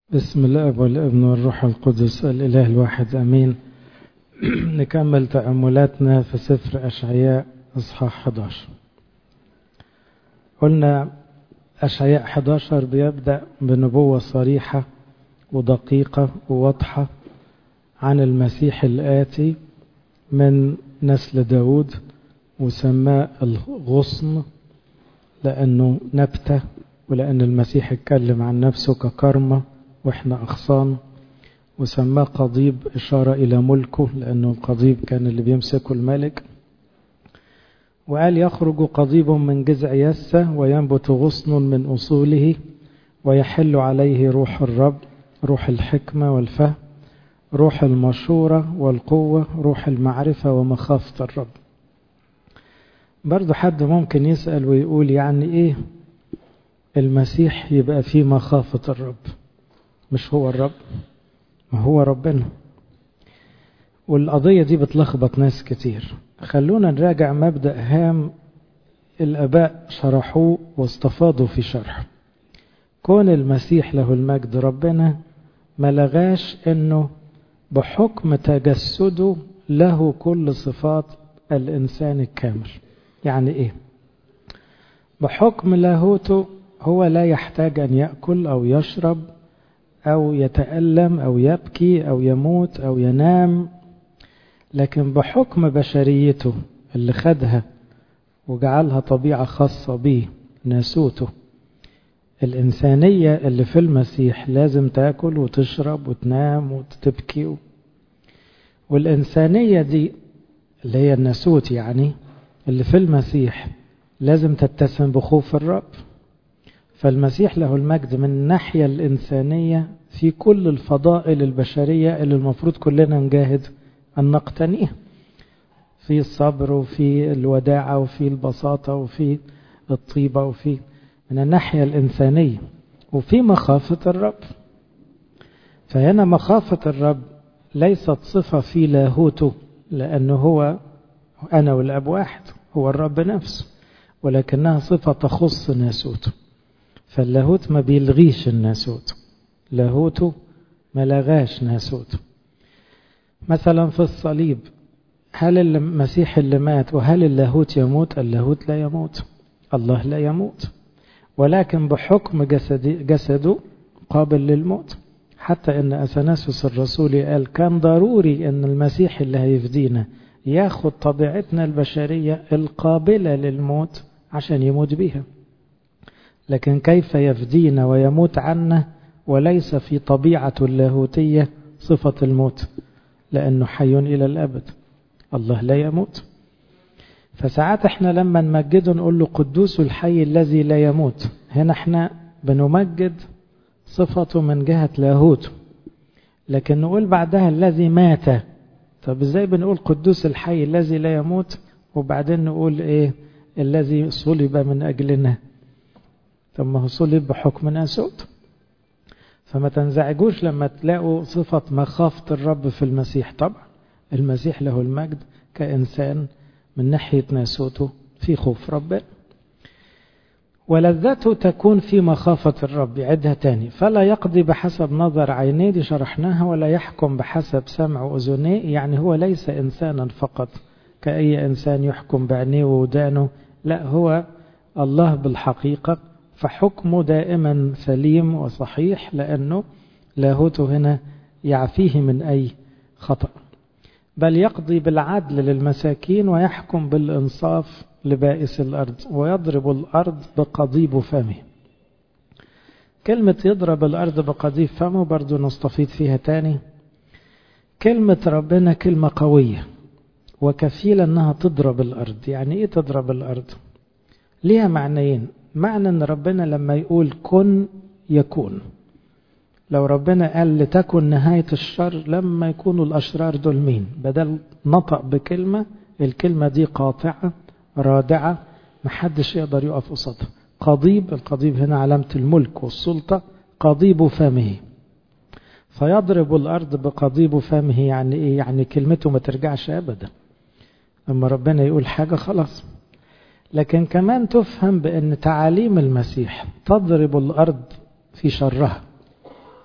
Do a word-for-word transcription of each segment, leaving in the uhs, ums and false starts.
بسم الله والابن والروح القدس الإله الواحد أمين. نكمل تأملاتنا في سفر أشعياء إصحاح إحدى عشر. قلنا أشعياء إحدى عشر بيبدأ بنبوة صريحة ودقيقة وواضحة عن المسيح الآتي من نسل داود، وسماه الغصن لأنه نبتة، ولأن المسيح اتكلم عن نفسه ككرمة وإحنا أغصان، وسماه قضيب إشارة إلى ملكه لأنه القضيب كان اللي بيمسكه الملك. وقال يخرج قضيب من جذع يسة وينبت غصن من أصوله ويحل عليه روح الرب، روح الحكمة والفهم، روح المشورة والقوة، روح المعرفة ومخافة الرب. برضو حد ممكن يسأل ويقول يعني إيه المسيح يبقى فيه مخافة الرب؟ مش هو الرب؟ ما هو ربنا. والقضية دي بتلخبط ناس كتير. خلونا نراجع مبدأ هام الآباء شرحوه واستفاضوا في شرح. كون المسيح له المجد ربنا ما لغاش انه بحكم تجسده له كل صفات الإنسان الكامل. يعني ايه؟ بحكم لاهوته هو لا يحتاج أن يأكل أو يشرب أو يتألم أو يبكي أو يموت أو ينام، لكن بحكم بشريته اللي خدها وجعلها طبيعة خاصة به، ناسوته الإنسانية اللي في المسيح لازم تأكل وتشرب وتنام وتبكي. والإنسانية دي اللي هي الناسوت يعني اللي في المسيح لازم تتسم بخوف الرب. فالمسيح له المجد من الناحية الإنسانية في كل الفضائل البشرية اللي المفروض كلنا نجاهد أن نقتنيها، في الصبر وفي الوداعة وفي البساطة وفي الطيبة، وفي من الناحية الإنسانية، وفي مخافة الرب. فهنا مخافة الرب ليست صفة في لاهوته لأنه هو أنا والأب واحد، هو الرب نفسه، ولكنها صفة تخص ناسوته. فاللاهوت ما بيلغيش الناسوت، لاهوته ما لغاش ناسوته. مثلا في الصليب هل المسيح اللي مات وهل اللاهوت يموت؟ اللاهوت لا يموت، الله لا يموت، ولكن بحكم جسد جسده قابل للموت. حتى ان اثناسوس الرسولي قال كان ضروري ان المسيح اللي هيفدينا ياخد طبيعتنا البشرية القابلة للموت عشان يموت بيها، لكن كيف يفدينا ويموت عنا وليس في طبيعة اللاهوتية صفة الموت؟ لأنه حي إلى الأبد، الله لا يموت. فساعات احنا لما نمجده نقول له قدوس الحي الذي لا يموت، هنا احنا بنمجد صفته من جهة لاهوته، لكن نقول بعدها الذي مات. طب ازاي بنقول قدوس الحي الذي لا يموت وبعدين نقول ايه الذي صلب من أجلنا؟ طب ما هو صلب بحكم ناسوت. فما تنزعجوش لما تلاقوا صفة مخافة الرب في المسيح. طبعا المسيح له المجد كإنسان من ناحية ناسوته في خوف ربنا، ولذته تكون في مخافة الرب. يعدها تاني، فلا يقضي بحسب نظر عينيه، دي شرحناها، ولا يحكم بحسب سمع أذنيه. يعني هو ليس إنسانا فقط كأي إنسان يحكم بعينيه وودانه، لا، هو الله بالحقيقة، فحكمه دائما سليم وصحيح لأنه لاهوته هنا يعفيه من أي خطأ. بل يقضي بالعدل للمساكين ويحكم بالإنصاف لبائس الأرض ويضرب الأرض بقضيب فمه. كلمة يضرب الأرض بقضيب فمه برضو نستفيد فيها تاني. كلمة ربنا كلمة قوية وكفيلة أنها تضرب الأرض. يعني إيه تضرب الأرض؟ ليها معنيين. معنى أن ربنا لما يقول كن يكون. لو ربنا قال لتكن نهاية الشر، لما يكونوا الأشرار دول مين؟ بدل نطق بكلمة، الكلمة دي قاطعة رادعة محدش يقدر يقف قصادها. قضيب، القضيب هنا علامة الملك والسلطة، قضيب فمه. فيضرب الأرض بقضيب فمه. يعني إيه؟ يعني كلمته ما ترجعش أبدا. لما ربنا يقول حاجة خلاص. لكن كمان تفهم بأن تعاليم المسيح تضرب الأرض في شرها.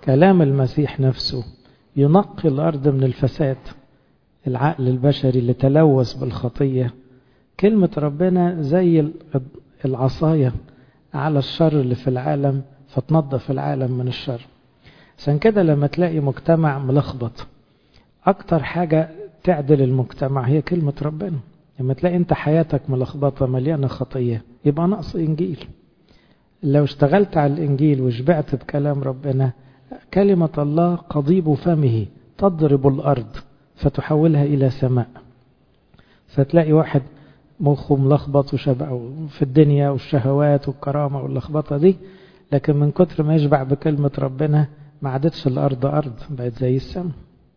كلام المسيح نفسه ينقي الأرض من الفساد، العقل البشري اللي تلوث بالخطية. كلمة ربنا زي العصاية على الشر اللي في العالم فتنظف العالم من الشر. عشان كده لما تلاقي مجتمع ملخبط أكتر حاجة تعدل المجتمع هي كلمة ربنا. لما تلاقي انت حياتك ملخبطة مليانة خطية يبقى نقص إنجيل. لو اشتغلت على الإنجيل وشبعت بكلام ربنا، كلمة الله قضيب فمه تضرب الأرض فتحولها إلى سماء. فتلاقي واحد مخه ملخبط وشبعه في الدنيا والشهوات والكرامة واللخبطة دي، لكن من كتر ما يشبع بكلمة ربنا ما عادتش الأرض أرض، بقت زي السماء.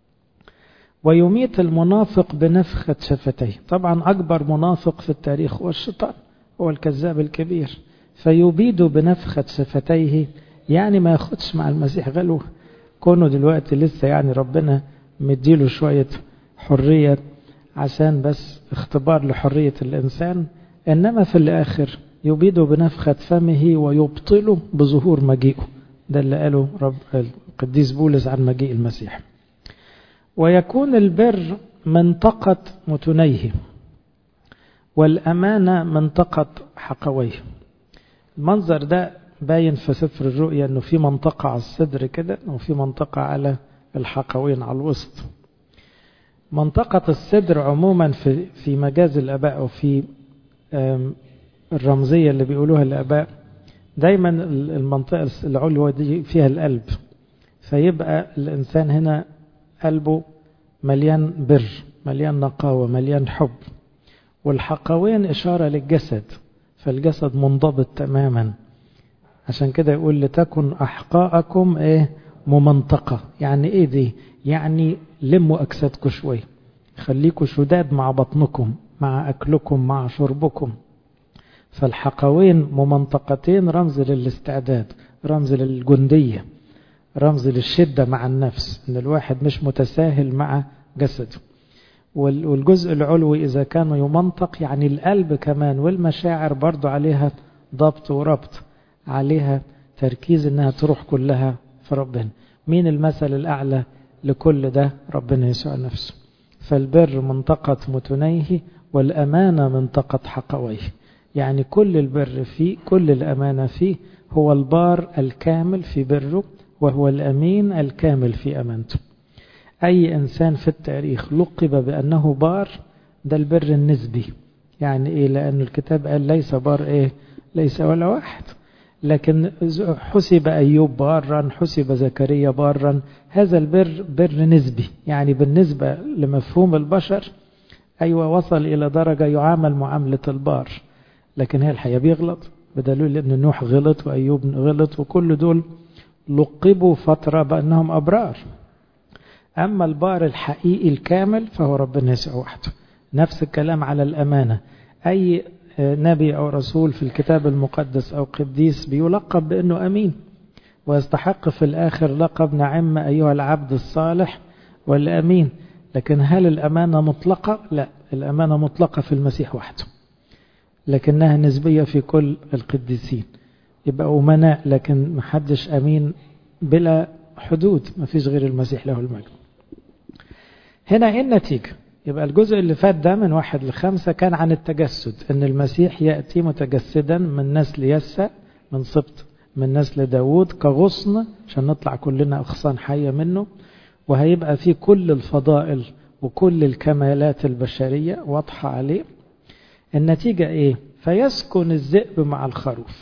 ويميت المنافق بنفخة شفتيه. طبعا أكبر منافق في التاريخ هو الشيطان، هو الكذاب الكبير، فيبيد بنفخة شفتيه، يعني ما ياخدش مع المسيح غلو. كونه دلوقتي لسه يعني ربنا مديله شوية حرية عشان بس اختبار لحرية الإنسان، إنما في الآخر يبيد بنفخة فمه ويبطله بظهور مجيئه. ده اللي قاله رب القديس بولس عن مجيء المسيح. ويكون البر منطقة متنيه والأمانة منطقة حقويه. المنظر ده باين في سفر الرؤيا انه في منطقة على الصدر كده وفي منطقة على الحقوين على الوسط. منطقة الصدر عموما في في مجاز الآباء وفي الرمزية اللي بيقولوها الآباء دايما المنطقة العلوى دي فيها القلب، فيبقى الإنسان هنا قلبه مليان بر، مليان نقاوة، مليان حب. والحقوين إشارة للجسد، فالجسد منضبط تماما. عشان كده يقول لتكن أحقاءكم إيه ممنطقة. يعني إيه دي؟ يعني لموا أجسادكم شوي، خليكم شداد مع بطنكم، مع أكلكم، مع شربكم. فالحقوين ممنطقتين رمز للاستعداد، رمز للجندية، رمز للشدة مع النفس، إن الواحد مش متساهل مع جسده. والجزء العلوي إذا كان يمنطق يعني القلب كمان والمشاعر برضو عليها ضبط وربط، عليها تركيز إنها تروح كلها في ربنا. مين المثل الأعلى لكل ده؟ ربنا يسوع نفسه. فالبر منطقة متنيه والأمانة منطقة حقويه. يعني كل البر فيه، كل الأمانة فيه. هو البار الكامل في بره وهو الأمين الكامل في أمانته. أي إنسان في التاريخ لقب بأنه بار، ده البر النسبي. يعني إيه؟ لأن الكتاب قال ليس بار إيه؟ ليس ولا واحد. لكن حسب أيوب بارا، حسب زكريا بارا. هذا البر بر نسبي، يعني بالنسبة لمفهوم البشر أيوة وصل إلى درجة يعامل معاملة البار، لكن هي الحقيقة بيغلط، بدليل أن نوح غلط وأيوب غلط، وكل دول لقبوا فترة بأنهم أبرار. أما البار الحقيقي الكامل فهو ربنا يسوع وحده. نفس الكلام على الأمانة. أي نبي أو رسول في الكتاب المقدس أو قديس بيلقب بأنه أمين، ويستحق في الآخر لقب نعم أيها العبد الصالح والأمين. لكن هل الأمانة مطلقة؟ لا، الأمانة مطلقة في المسيح وحده، لكنها نسبية في كل القديسين. يبقى أمناء لكن محدش أمين بلا حدود، ما فيش غير المسيح له المجد. هنا إيه النتيجة؟ يبقى الجزء اللي فات ده من واحد لخمسة كان عن التجسد، ان المسيح يأتي متجسدا من نسل يسى، من سبط من نسل داود كغصن، عشان نطلع كلنا أغصان حية منه، وهيبقى فيه كل الفضائل وكل الكمالات البشرية واضحة عليه. النتيجة ايه؟ فيسكن الذئب مع الخروف.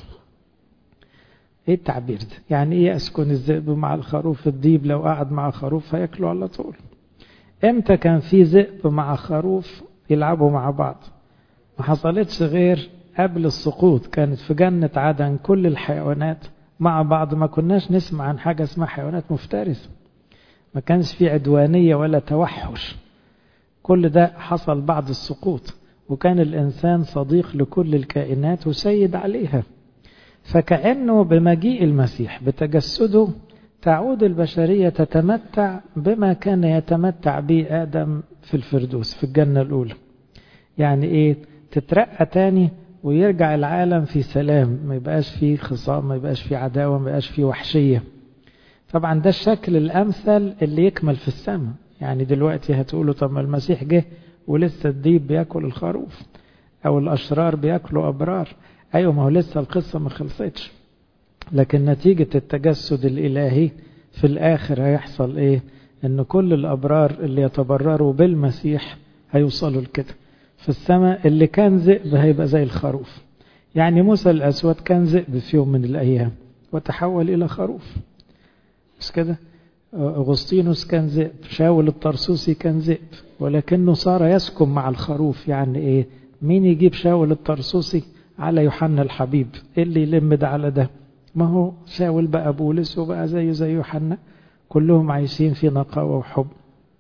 ايه التعبير ده؟ يعني ايه يسكن الذئب مع الخروف؟ الديب لو قعد مع خروف هياكله على طول. امتى كان في ذئب مع خروف يلعبوا مع بعض؟ ما حصلتش غير قبل السقوط. كانت في جنة عدن كل الحيوانات مع بعض، ما كناش نسمع عن حاجة اسمها حيوانات مفترسة، ما كانش في عدوانية ولا توحش. كل ده حصل بعد السقوط، وكان الإنسان صديق لكل الكائنات وسيد عليها. فكأنه بمجيء المسيح بتجسده تعود البشرية تتمتع بما كان يتمتع به آدم في الفردوس في الجنة الأولى. يعني إيه؟ تترقى تاني ويرجع العالم في سلام، ما يبقاش فيه خصام، ما يبقاش فيه عداوة، ما يبقاش فيه وحشية. طبعا ده الشكل الأمثل اللي يكمل في السماء. يعني دلوقتي هتقولوا طب ما المسيح جه ولسه الديب بياكل الخروف أو الأشرار بياكلوا أبرار. أيوة، ما هو لسه القصة ما خلصتش، لكن نتيجة التجسد الإلهي في الآخر هيحصل إيه؟ إن كل الأبرار اللي يتبرروا بالمسيح هيوصلوا لكده. في السماء اللي كان ذئب هيبقى زي الخروف. يعني موسى الأسود كان ذئب في يوم من الأيام وتحول إلى خروف، بس كده. أغسطينوس كان ذئب، شاول الطرسوسي كان ذئب، ولكنه صار يسكن مع الخروف. يعني إيه؟ مين يجيب شاول الطرسوسي على يوحنا الحبيب؟ إيه اللي يلم ده على ده؟ ما هو شاول بقى بولس وبقى زيه زي يوحنا، كلهم عايشين في نقاوة وحب.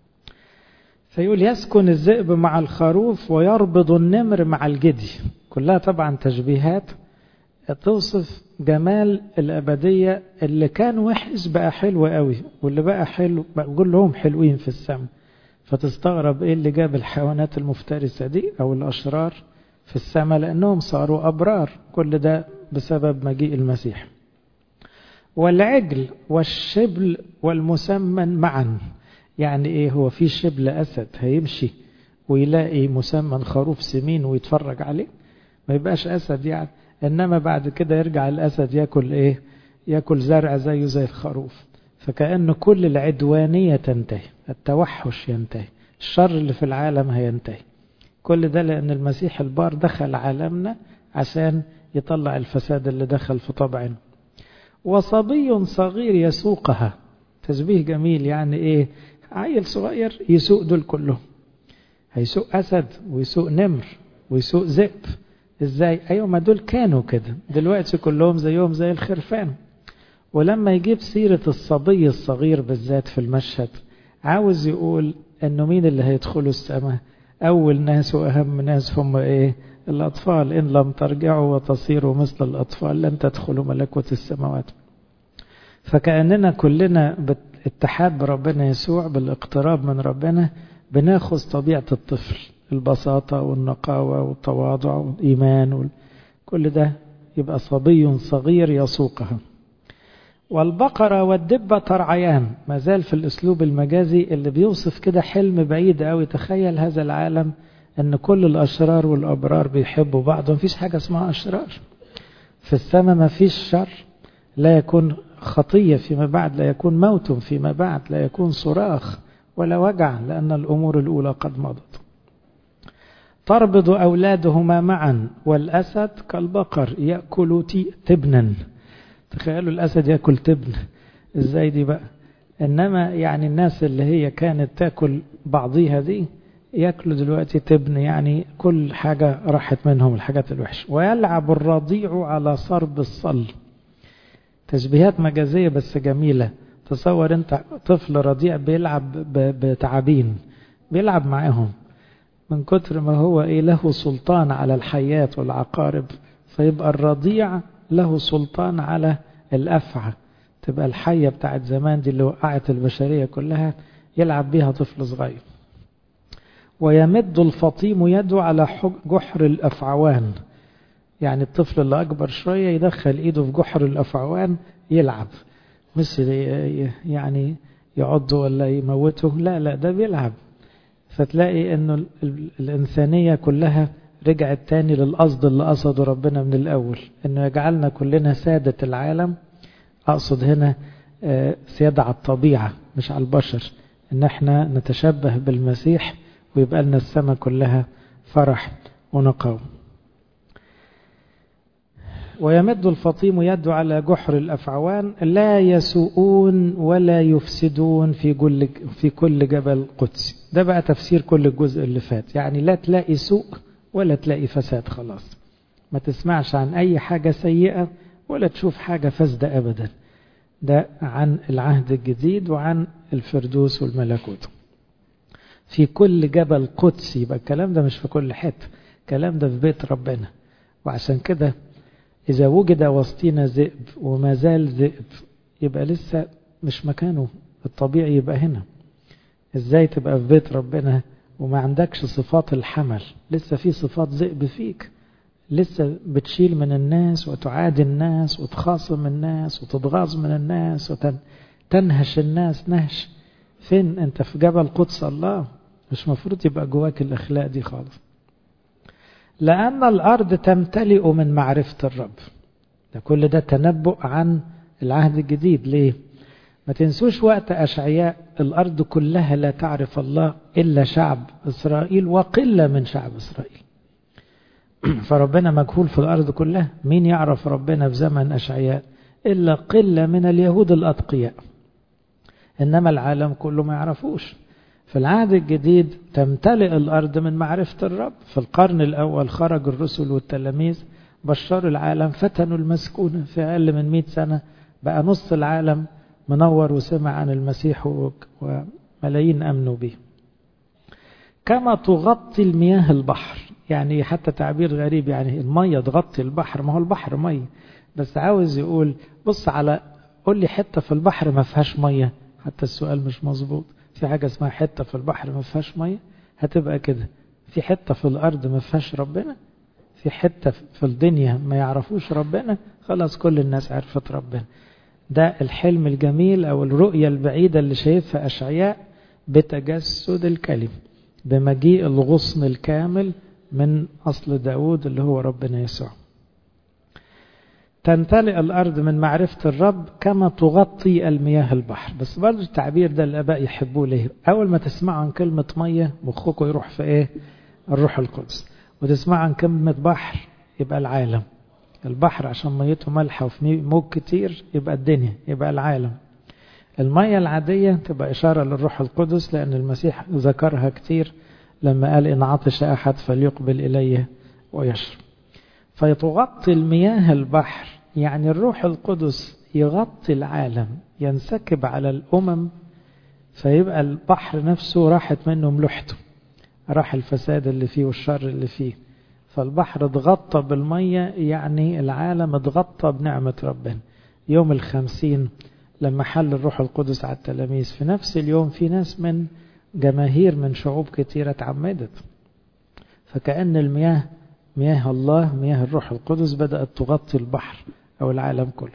فيقول يسكن الذئب مع الخروف ويربض النمر مع الجدي. كلها طبعا تشبيهات توصف جمال الأبدية. اللي كان وحش بقى حلو قوي، واللي بقى حلو بقى كلهم حلوين في السماء. فتستغرب ايه اللي جاب الحيوانات المفترسة دي او الأشرار في السماء، لأنهم صاروا أبرار. كل ده بسبب مجيء المسيح. والعجل والشبل والمسمن معا. يعني ايه؟ هو في شبل أسد هيمشي ويلاقي مسمن خروف سمين ويتفرج عليه؟ ما يبقاش أسد يعني. إنما بعد كده يرجع الأسد يأكل إيه؟ يأكل زرع زيه زي الخروف. فكأن كل العدوانية تنتهي، التوحش ينتهي، الشر اللي في العالم هينتهي. كل ده لأن المسيح البار دخل عالمنا عشان يطلع الفساد اللي دخل في طبعنا. وصبي صغير يسوقها. تشبيه جميل. يعني إيه؟ عيل صغير يسوق دول كلهم. هيسوق أسد ويسوق نمر ويسوق ذئب. ازاي؟ ايوه، ما دول كانوا كده، دلوقتي كلهم زيهم زي الخرفان. ولما يجيب سيرة الصبي الصغير بالذات في المشهد، عاوز يقول انه مين اللي هيدخلوا السماء؟ اول ناس واهم ناس هم ايه؟ الاطفال. ان لم ترجعوا وتصيروا مثل الاطفال لن تدخلوا ملكوت السماوات. فكأننا كلنا بالاتحاد بربنا يسوع، بالاقتراب من ربنا، بناخذ طبيعة الطفل، البساطة والنقاوة والتواضع والإيمان، كل ده يبقى صبي صغير يسوقها. والبقرة والدبة ترعيان. ما زال في الأسلوب المجازي اللي بيوصف كده حلم بعيد أوي. تخيل هذا العالم أن كل الأشرار والأبرار بيحبوا بعض، مفيش حاجة اسمها أشرار في السماء. مفيش شر، لا يكون خطية فيما بعد، لا يكون موت فيما بعد، لا يكون صراخ ولا وجع، لأن الأمور الأولى قد مضت. تربض أولادهما معا، والأسد كالبقر يأكل تبنا. تخيلوا الأسد يأكل تبن، إزاي دي بقى؟ إنما يعني الناس اللي هي كانت تأكل بعضيها دي يأكلوا دلوقتي تبن، يعني كل حاجة راحت منهم الحاجات الوحشة. ويلعب الرضيع على صرب الصل. تشبيهات مجازية بس جميلة. تصور انت طفل رضيع بيلعب بتعابين، بيلعب معاهم من كتر ما هو ايه له سلطان على الحيات والعقارب. فيبقى الرضيع له سلطان على الأفعى. تبقى الحية بتاعت زمان دي اللي وقعت البشرية كلها يلعب بيها طفل صغير. ويمد الفطيم يده على جحر الأفعوان. يعني الطفل اللي أكبر شوية يدخل إيده في جحر الأفعوان يلعب، مش يعني يعضه ولا يموته، لا لا، ده بيلعب. فتلاقي انه الإنسانية كلها رجعت تاني للقصد اللي قصده ربنا من الأول، انه يجعلنا كلنا سادة العالم. أقصد هنا سيادة على الطبيعة مش على البشر، ان احنا نتشبه بالمسيح ويبقى لنا السماء كلها فرح ونقاوة. ويمد الفطيم يده على جحر الأفعوان، لا يسوءون ولا يفسدون في كل في كل جبل قدسي. ده بقى تفسير كل الجزء اللي فات. يعني لا تلاقي سوء ولا تلاقي فساد، خلاص ما تسمعش عن أي حاجة سيئة ولا تشوف حاجة فاسدة أبدا. ده عن العهد الجديد وعن الفردوس والملكوت. في كل جبل قدسي، يبقى الكلام ده مش في كل حتة، الكلام ده في بيت ربنا. وعشان كده إذا وجد وسطينا ذئب وما زال ذئب، يبقى لسه مش مكانه الطبيعي، يبقى هنا. إزاي تبقى في بيت ربنا وما عندكش صفات الحمل؟ لسه في صفات ذئب فيك، لسه بتشيل من الناس وتعادي الناس وتخاصم الناس وتتغاظ من الناس وتن... تنهش الناس نهش. فين انت؟ في جبل قدس الله، مش مفروض يبقى جواك الأخلاق دي خالص. لأن الأرض تمتلئ من معرفة الرب. ده كل ده تنبؤ عن العهد الجديد. ليه؟ ما تنسوش وقت أشعياء الأرض كلها لا تعرف الله إلا شعب إسرائيل وقلة من شعب إسرائيل. فربنا مجهول في الأرض كلها. مين يعرف ربنا في زمن أشعياء؟ إلا قلة من اليهود الأتقياء، إنما العالم كله ما يعرفوش. في العهد الجديد تمتلئ الأرض من معرفة الرب. في القرن الأول خرج الرسل والتلاميذ بشروا العالم، فتنوا المسكونة في أقل من مئة سنة، بقى نص العالم منور وسمع عن المسيح وملايين أمنوا به. كما تغطي المياه البحر، يعني حتى تعبير غريب، يعني المية تغطي البحر. ما هو البحر مية، بس عاوز يقول بص على، قول لي حتة في البحر ما فيهاش مية. حتى السؤال مش مظبوط. في حاجة اسمها حتة في البحر ما فيهاش مية؟ هتبقى كده. في حتة في الأرض ما فيهاش ربنا؟ في حتة في الدنيا ما يعرفوش ربنا؟ خلاص كل الناس عرفت ربنا. ده الحلم الجميل أو الرؤية البعيدة اللي شايفها أشعياء بتجسد الكلمة، بمجيء الغصن الكامل من أصل داود اللي هو ربنا يسوع. تمتلئ الأرض من معرفة الرب كما تغطي المياه البحر. بس برضو التعبير ده الآباء يحبوه. ليه؟ أول ما تسمعوا عن كلمة مية مخكم يروح في إيه؟ الروح القدس. وتسمعوا عن كلمة بحر يبقى العالم. البحر عشان ميته مالحة وفي موج كتير يبقى الدنيا، يبقى العالم. المية العادية تبقى إشارة للروح القدس، لأن المسيح ذكرها كتير لما قال إن عطش أحد فليقبل إليه ويشرب. فيتغطي المياه البحر، يعني الروح القدس يغطي العالم، ينسكب على الأمم، فيبقى البحر نفسه راحت منه ملوحته، راح الفساد اللي فيه والشر اللي فيه. فالبحر اتغطى بالمية، يعني العالم اتغطى بنعمة ربنا. يوم الخمسين لما حل الروح القدس على التلاميذ، في نفس اليوم في ناس من جماهير من شعوب كتيرة اتعمدت. فكأن المياه مياه الله، مياه الروح القدس بدأت تغطي البحر أو العالم كله.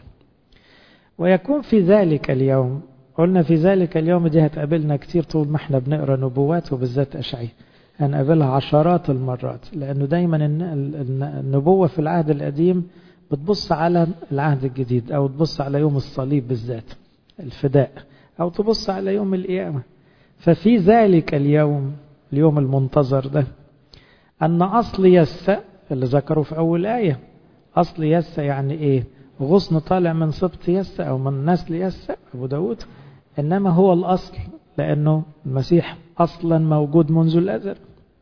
ويكون في ذلك اليوم، قلنا في ذلك اليوم دي هتقابلنا كتير طول ما احنا بنقرأ نبوات، وبالذات أشعياء هنقابلها عشرات المرات، لأنه دايما النبوة في العهد القديم بتبص على العهد الجديد، أو تبص على يوم الصليب بالذات الفداء، أو تبص على يوم القيامة. ففي ذلك اليوم، اليوم المنتظر ده، أن أصل يسى اللي ذكروا في أول آية. أصل يسى يعني إيه؟ غصن طالع من سبط يسى أو من نسل يسى أبو داود، إنما هو الأصل، لأنه المسيح أصلا موجود منذ الأزل.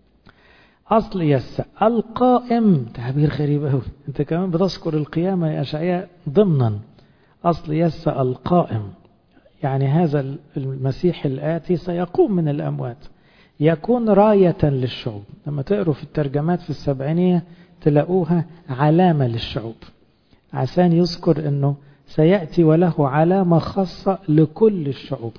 أصل يسى القائم، تعبير غريب أوي، أنت كمان بتذكر القيامة يا أشعياء ضمنا. أصل يسى القائم، يعني هذا المسيح الآتي سيقوم من الأموات، يكون راية للشعوب. لما تقروا في الترجمات في السبعينية تلاقوها علامة للشعوب، عشان يذكر أنه سيأتي وله علامة خاصة لكل الشعوب.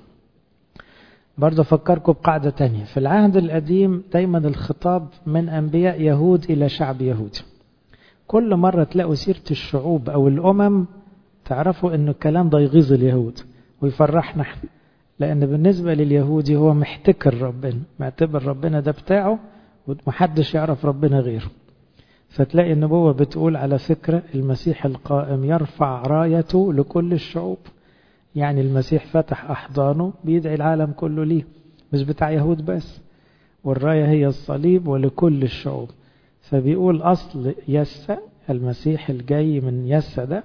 برضه أفكركم بقاعدة تانية. في العهد القديم دايما الخطاب من أنبياء يهود إلى شعب يهودي. كل مرة تلاقوا سيرة الشعوب أو الأمم تعرفوا أنه الكلام ده يغيظ اليهود ويفرحنا احنا، لأن بالنسبة لليهودي هو محتكر ربنا، معتبر ربنا ده بتاعه ومحدش يعرف ربنا غيره. فتلاقي النبوة بتقول على فكرة المسيح القائم يرفع رايته لكل الشعوب، يعني المسيح فتح أحضانه بيدعي العالم كله ليه، مش بتاع يهود بس، والراية هي الصليب ولكل الشعوب. فبيقول أصل يسى المسيح الجاي من يسى ده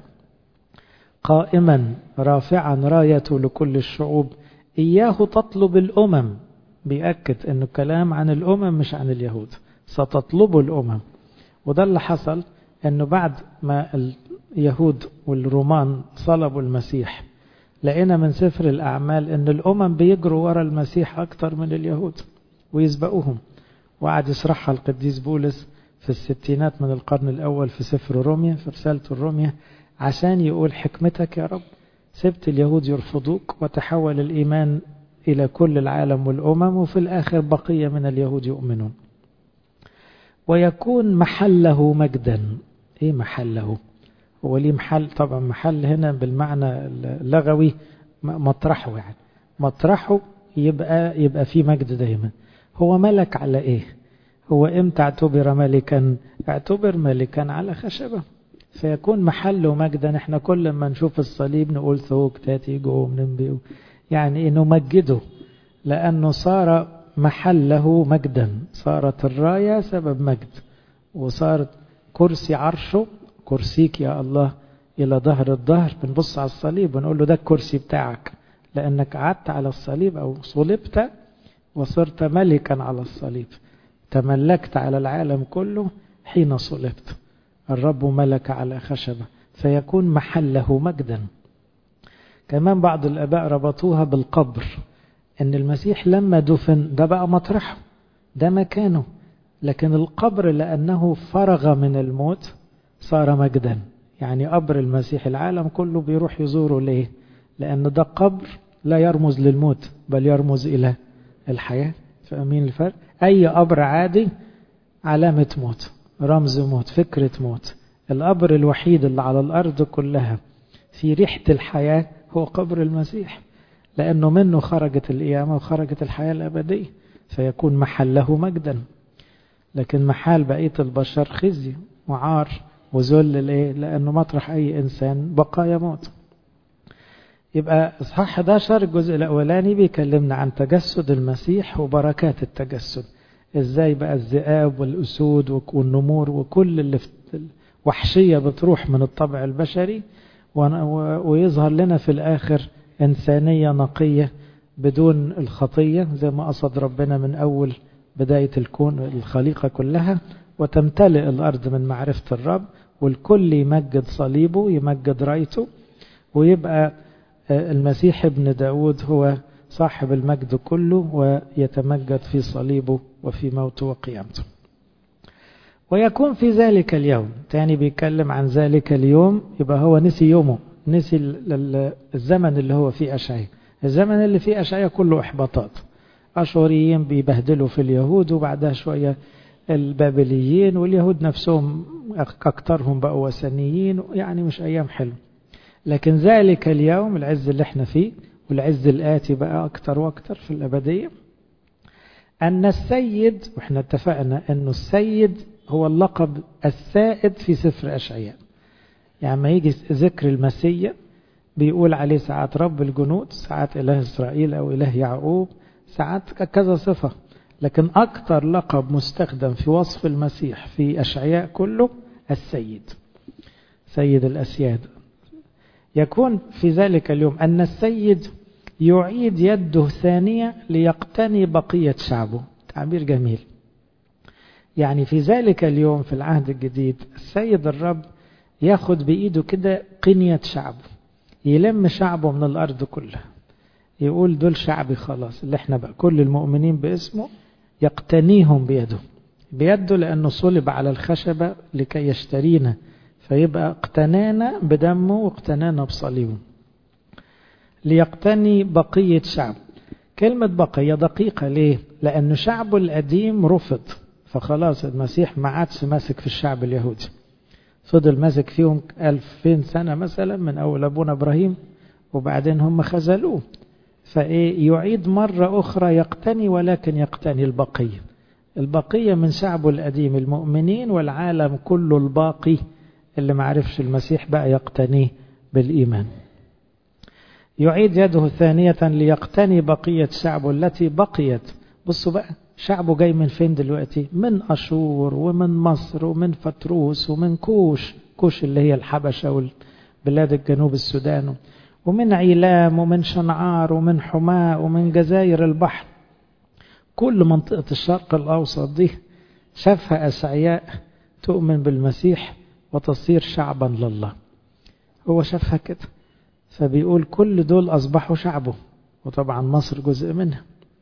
قائما رافعا رايته لكل الشعوب، إياه تطلب الأمم. بيأكد أنه الكلام عن الأمم مش عن اليهود، ستطلب الأمم. وده اللي حصل، أنه بعد ما اليهود والرومان صلبوا المسيح، لقينا من سفر الأعمال أن الأمم بيجروا وراء المسيح أكتر من اليهود ويسبقوهم. وقعد يشرحها القديس بولس في الستينات من القرن الأول في سفر روميا، في رسالة الروميا، عشان يقول حكمتك يا رب سبت اليهود يرفضوك وتحول الإيمان إلى كل العالم والأمم، وفي الآخر بقية من اليهود يؤمنون. ويكون محله مجدا. إيه محله؟ هو ليه محل؟ طبعا محل هنا بالمعنى اللغوي مطرحه، يعني مطرحه يبقى يبقى فيه مجد دايما. هو ملك على ايه؟ هو امتى اعتبر ملكا؟ اعتبر ملكا على خشبة، فيكون محله مجدا. احنا كل ما نشوف الصليب نقول ثوك تاتي جو ننبئ، يعني نمجده لأنه صار محله مجدا، صارت الراية سبب مجد، وصارت كرسي عرشه كرسيك يا الله إلى ظهر الظهر. بنبص على الصليب ونقول له ده الكرسي بتاعك، لأنك قعدت على الصليب أو صلبت وصرت ملكا على الصليب، تملكت على العالم كله حين صلبت. الرب ملك على خشبة فيكون محله مجدا. كمان بعض الآباء ربطوها بالقبر، ان المسيح لما دفن ده بقى مطرحه، ده مكانه، لكن القبر لأنه فرغ من الموت صار مجدا. يعني قبر المسيح العالم كله بيروح يزوره ليه؟ لأن ده قبر لا يرمز للموت بل يرمز إلى الحياة. فأمين الفرق؟ أي قبر عادي علامة موت، رمز موت، فكرة موت. القبر الوحيد اللي على الأرض كلها في ريحة الحياة هو قبر المسيح، لأنه منه خرجت القيامة وخرجت الحياة الأبدية، فيكون محله مجدا. لكن محال بقية البشر خزي وعار وذل، ليه؟ لأنه مطرح أي إنسان بقايا موت. يبقى إصحاح إحدى عشر الجزء الأولاني بيكلمنا عن تجسد المسيح وبركات التجسد، إزاي بقى الذئاب والأسود والنمور وكل اللي في وحشية بتروح من الطبع البشري، ويظهر لنا في الآخر إنسانية نقية بدون الخطية زي ما قصد ربنا من أول بداية الكون الخليقة كلها، وتمتلئ الأرض من معرفة الرب، والكل يمجد صليبه يمجد رايته، ويبقى المسيح ابن داود هو صاحب المجد كله ويتمجد في صليبه وفي موته وقيامته. ويكون في ذلك اليوم، تاني بيتكلم عن ذلك اليوم، يبقى هو نسي يومه، نسي الزمن اللي هو فيه أشعياء. الزمن اللي فيه أشعياء كله إحباطات، أشوريين بيبهدلوا في اليهود، وبعدها شوية البابليين، واليهود نفسهم أكترهم بقوا وثنيين، يعني مش أيام حلو. لكن ذلك اليوم العز اللي احنا فيه والعز الآتي بقى أكتر وأكتر في الأبدية، أن السيد، وإحنا اتفقنا أنه السيد هو اللقب السائد في سفر أشعياء. يعني ما يجي ذكر المسيح بيقول عليه ساعات رب الجنود، ساعات إله إسرائيل أو إله يعقوب، ساعات كذا صفة، لكن أكتر لقب مستخدم في وصف المسيح في أشعياء كله السيد، سيد الأسياد. يكون في ذلك اليوم أن السيد يعيد يده ثانية ليقتني بقية شعبه. تعبير جميل. يعني في ذلك اليوم في العهد الجديد السيد الرب ياخد بإيده كده قنية شعبه، يلم شعبه من الأرض كلها، يقول دول شعبي خلاص، اللي احنا بقى كل المؤمنين باسمه يقتنيهم بيده، بيده لأنه صلب على الخشبة لكي يشترينا، فيبقى اقتنانا بدمه واقتنانا بصليبه. ليقتني بقية شعب. كلمة بقية دقيقة ليه؟ لأن شعبه القديم رفض، فخلاص المسيح ما عادش ماسك في الشعب اليهودي، فضل ماسك فيهم ألفين سنة مثلا من أول أبونا إبراهيم، وبعدين هم خذلوه، فإيه يعيد مرة أخرى يقتني، ولكن يقتني البقية. البقية من شعبه القديم المؤمنين، والعالم كله الباقي اللي ما عرفش المسيح بقى يقتنيه بالإيمان. يعيد يده ثانية ليقتني بقية شعبه التي بقيت. بصوا بقى شعبه جاي من فين دلوقتي؟ من أشور ومن مصر ومن فتروس ومن كوش، كوش اللي هي الحبشة والبلاد الجنوب السودان، ومن عيلام ومن شنعار ومن حماة ومن جزائر البحر. كل منطقة الشرق الأوسط دي شافها أشعياء تؤمن بالمسيح وتصير شعبا لله. هو شافها كده، فبيقول كل دول أصبحوا شعبه، وطبعا مصر جزء منها.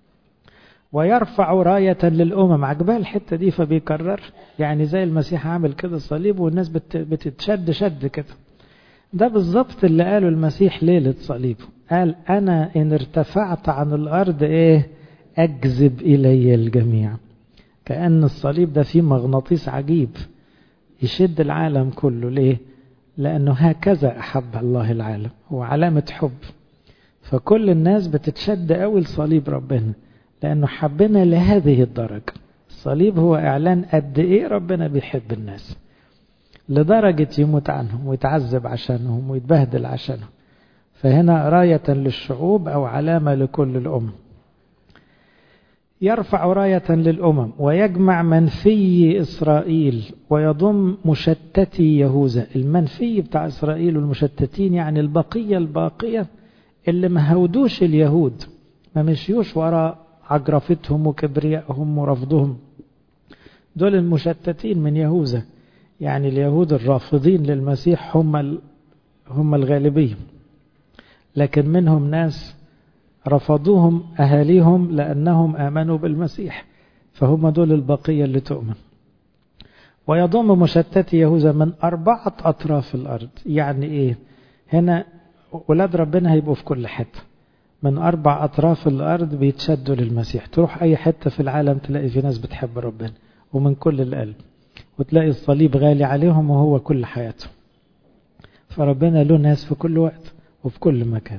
ويرفع راية للأمم. عجبها الحتة دي فبيكرر، يعني زي المسيح عامل كده صليب والناس بتتشد شد كده. ده بالضبط اللي قاله المسيح ليلة صليبه، قال أنا إن ارتفعت عن الأرض إيه أجذب إلي الجميع. كأن الصليب ده فيه مغناطيس عجيب يشد العالم كله. ليه؟ لأنه هكذا أحب الله العالم، هو علامة حب. فكل الناس بتتشد قوي لصليب ربنا، لأنه حبنا لهذه الدرجة. الصليب هو إعلان قد إيه ربنا بيحب الناس، لدرجة يموت عنهم ويتعذب عشانهم ويتبهدل عشانهم. فهنا راية للشعوب أو علامة لكل الأمم. يرفع راية للأمم ويجمع منفي إسرائيل ويضم مشتتي يهوذا. المنفي بتاع إسرائيل والمشتتين يعني البقية الباقية اللي ما هودوش اليهود، ما مشيوش وراء عجرفتهم وكبريائهم ورفضهم. دول المشتتين من يهوذا، يعني اليهود الرافضين للمسيح هم هم الغالبية، لكن منهم ناس رفضوهم أهاليهم لأنهم آمنوا بالمسيح، فهم دول البقية اللي تؤمن. ويضم مشتت يهوذا من أربعة أطراف الأرض. يعني إيه؟ هنا ولاد ربنا هيبقوا في كل حتة، من أربع أطراف الأرض بيتشدوا للمسيح. تروح أي حتة في العالم تلاقي في ناس بتحب ربنا ومن كل القلب، وتلاقي الصليب غالي عليهم وهو كل حياتهم. فربنا له ناس في كل وقت وفي كل مكان.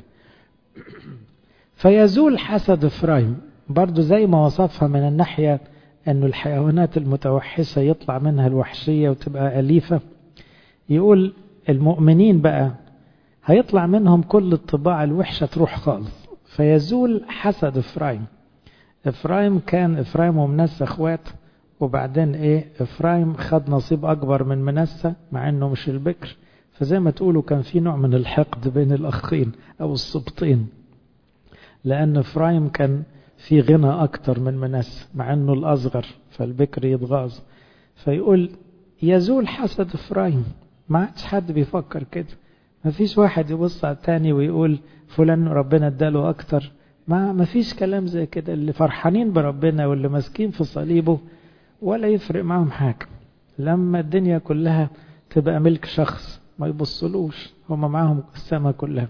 فيزول حسد إفرايم، برضو زي ما وصفها من الناحية أنه الحيوانات المتوحشة يطلع منها الوحشية وتبقى أليفة، يقول المؤمنين بقى هيطلع منهم كل الطباع الوحشة تروح خالص. فيزول حسد إفرايم. إفرايم كان إفرايم ومنسى أخوات، وبعدين إيه إفرايم خد نصيب أكبر من منسى مع أنه مش البكر، فزي ما تقولوا كان في نوع من الحقد بين الأخين أو السبطين، لأن إفرايم كان في غنى أكتر من منسى مع أنه الأصغر فالبكر يتغاظ. فيقول يزول حسد إفرايم. ما عادش حد بيفكر كده، ما فيش واحد يبص على التاني ويقول فلان ربنا اداله أكتر. ما ما فيش كلام زي كده. اللي فرحانين بربنا واللي ماسكين في صليبه ولا يفرق معهم حاجة. لما الدنيا كلها تبقى ملك شخص ما يبصلوش، هم معهم السماء كلها.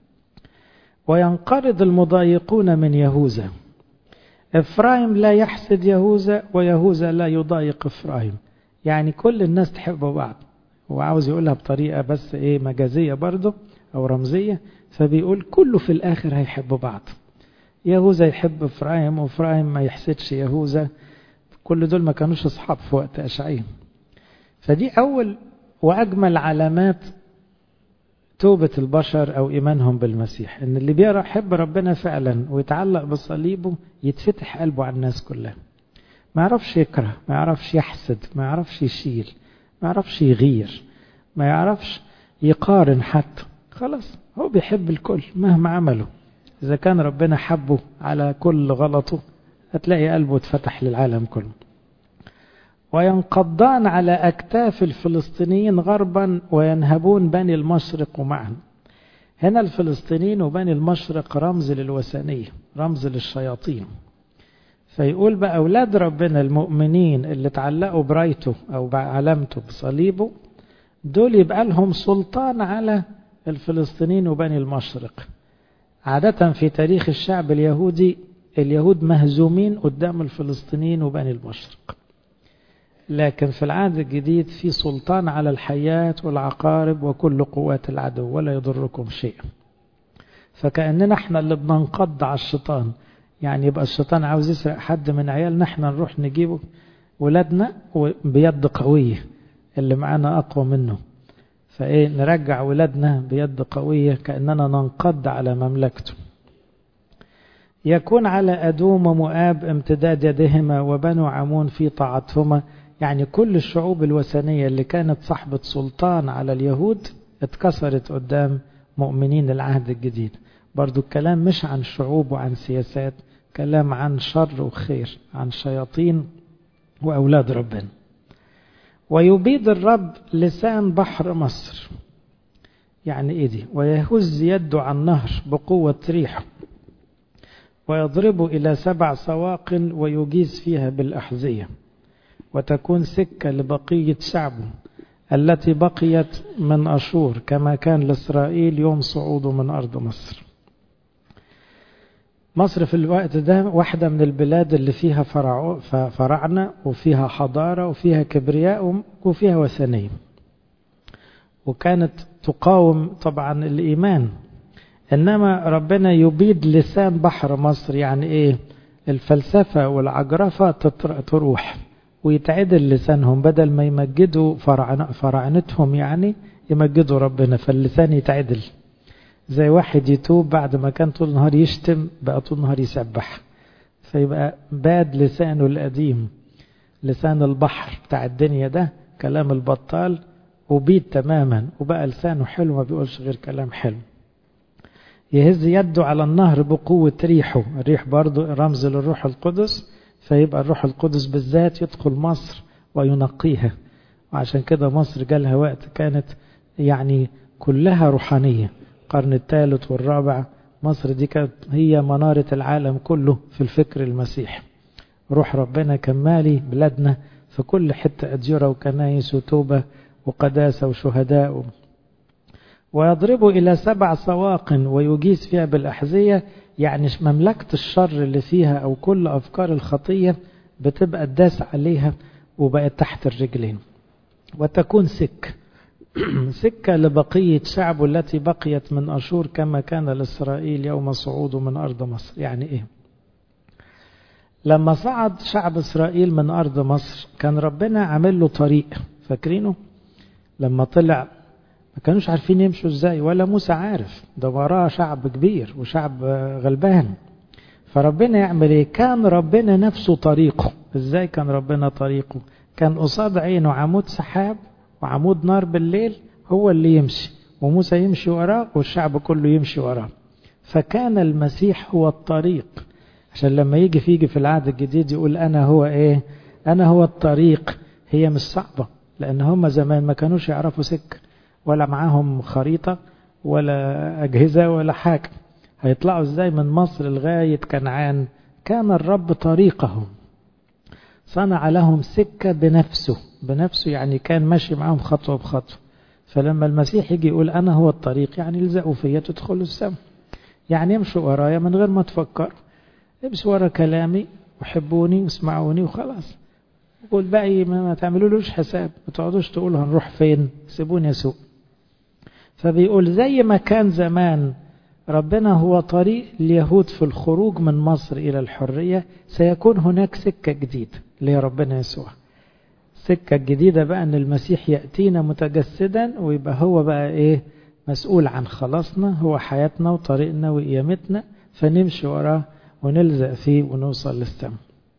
وينقرض المضايقون من يهوذا. إفرايم لا يحسد يهوذا ويهوذا لا يضايق إفرايم، يعني كل الناس تحب بعض. هو عاوز يقولها بطريقة بس إيه مجازية برضه أو رمزية، فبيقول كله في الآخر هيحب بعض. يهوذا يحب إفرايم وإفرايم ما يحسدش يهوذا. كل دول ما كانوش أصحاب في وقت أشعياء. فدي أول وأجمل علامات توبة البشر أو إيمانهم بالمسيح، إن اللي بيرى يحب ربنا فعلا ويتعلق بصليبه يتفتح قلبه على الناس كلها. ما يعرفش يكره، ما يعرفش يحسد، ما يعرفش يشيل، ما يعرفش يغير، ما يعرفش يقارن حتى. خلاص هو بيحب الكل مهما عمله. إذا كان ربنا حبه على كل غلطه هتلاقي قلبه اتفتح للعالم كله. وينقضان على أكتاف الفلسطينيين غربا وينهبون بني المشرق معا. هنا الفلسطينيين وبني المشرق رمز للوثنية، رمز للشياطين. فيقول بقى أولاد ربنا المؤمنين اللي تعلقوا برايته أو بعلامته بصليبه، دول يبقى لهم سلطان على الفلسطينيين وبني المشرق. عادة في تاريخ الشعب اليهودي اليهود مهزومين قدام الفلسطينيين وبني المشرق، لكن في العهد الجديد في سلطان على الحيات والعقارب وكل قوات العدو ولا يضركم شيء. فكأننا احنا اللي بننقض على الشيطان. يعني يبقى الشيطان عاوز يسرق حد من عيالنا، احنا نروح نجيبه ولادنا بيد قوية اللي معانا أقوى منه. فايه نرجع ولادنا بيد قوية كأننا ننقض على مملكته. يكون على أدوم ومؤاب امتداد يدهما وبنو عمون في طاعتهما. يعني كل الشعوب الوثنية اللي كانت صاحبة سلطان على اليهود اتكسرت قدام مؤمنين العهد الجديد. برضو الكلام مش عن شعوب وعن سياسات، كلام عن شر وخير، عن شياطين وأولاد ربنا. ويبيد الرب لسان بحر مصر. يعني ايه دي؟ ويهز يده عن نهر بقوة ريحه ويضرب إلى سبع سواق ويجيز فيها بالأحذية، وتكون سكة لبقية شعبه التي بقيت من أشور كما كان لإسرائيل يوم صعوده من أرض مصر. مصر في الوقت ده واحدة من البلاد اللي فيها فراعنة وفيها حضارة وفيها كبرياء وفيها وثنية، وكانت تقاوم طبعا الإيمان. إنما ربنا يبيد لسان بحر مصر. يعني إيه؟ الفلسفة والعجرفة تروح ويتعدل لسانهم، بدل ما يمجدوا فراعنتهم يعني يمجدوا ربنا، فاللسان يتعدل. زي واحد يتوب بعد ما كان طول النهار يشتم بقى طول النهار يسبح، فيبقى باد لسانه القديم، لسان البحر بتاع الدنيا ده كلام البطال وبيد تماما، وبقى لسانه حلو ما بيقولش غير كلام حلو. يهز يده على النهر بقوة ريحه، الريح برضو رمز للروح القدس، فيبقى الروح القدس بالذات يدخل مصر وينقيها. وعشان كده مصر جالها وقت كانت يعني كلها روحانية. القرن الثالث والرابع مصر دي كانت هي منارة العالم كله في الفكر المسيحي. روح ربنا كمالي بلادنا في كل حتة، أديرة وكنايس وتوبة وقداسة وشهداء. ويضرب إلى سبع سواق ويجيز فيها بالأحذية، يعني مملكة الشر اللي فيها أو كل أفكار الخطية بتبقى الداس عليها وبقت تحت الرجلين. وتكون سك سكة لبقية شعبه التي بقيت من أشور كما كان لإسرائيل يوم صعوده من أرض مصر. يعني إيه؟ لما صعد شعب إسرائيل من أرض مصر كان ربنا عامل له طريق، فاكرينه؟ لما طلع ما كانوش عارفين يمشوا ازاي، ولا موسى عارف، ده وراه شعب كبير وشعب غلبان. فربنا يعمل ايه؟ كان ربنا نفسه طريقه. ازاي كان ربنا طريقه؟ كان قصاد عينه عمود سحاب وعمود نار بالليل، هو اللي يمشي وموسى يمشي وراه والشعب كله يمشي وراه. فكان المسيح هو الطريق، عشان لما يجي فيجي في العهد الجديد يقول أنا هو إيه؟ أنا هو الطريق. هي مش صعبة، لأن هم زمان ما كانوش يعرفوا سكة، ولا معاهم خريطة ولا أجهزة ولا حاجة. هيطلعوا ازاي من مصر لغاية كنعان؟ كان الرب طريقهم، صنع لهم سكة بنفسه. بنفسه يعني كان ماشي معهم خطوة بخطوة. فلما المسيح يجي يقول أنا هو الطريق، يعني يلزقوا فيا تدخلوا السماء، يعني يمشوا ورايا من غير ما تفكر، امشوا ورا كلامي وحبوني واسمعوني وخلاص. والباقي ما تعملولوش حساب، ما تقعدوش تقولوا هنروح فين، سيبوني اسوق. فبيقول زي ما كان زمان ربنا هو طريق اليهود في الخروج من مصر إلى الحرية، سيكون هناك سكة جديدة اللي هي ربنا يسوع. سكة جديدة بقى أن المسيح يأتينا متجسدا ويبقى هو بقى إيه؟ مسؤول عن خلاصنا، هو حياتنا وطريقنا وقيامتنا، فنمشي وراه ونلزق فيه ونوصل للسماء.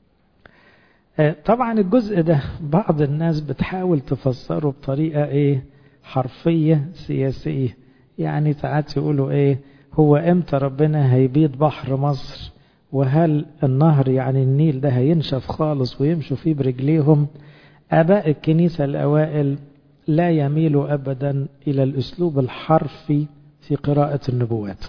طبعا الجزء ده بعض الناس بتحاول تفسره بطريقة إيه؟ حرفية سياسية. يعني ساعات يقولوا إيه؟ هو امتى ربنا هيبيد بحر مصر؟ وهل النهر يعني النيل ده هينشف خالص ويمشوا فيه برجليهم؟ آباء الكنيسة الأوائل لا يميلوا أبدا إلى الأسلوب الحرفي في قراءة النبوات.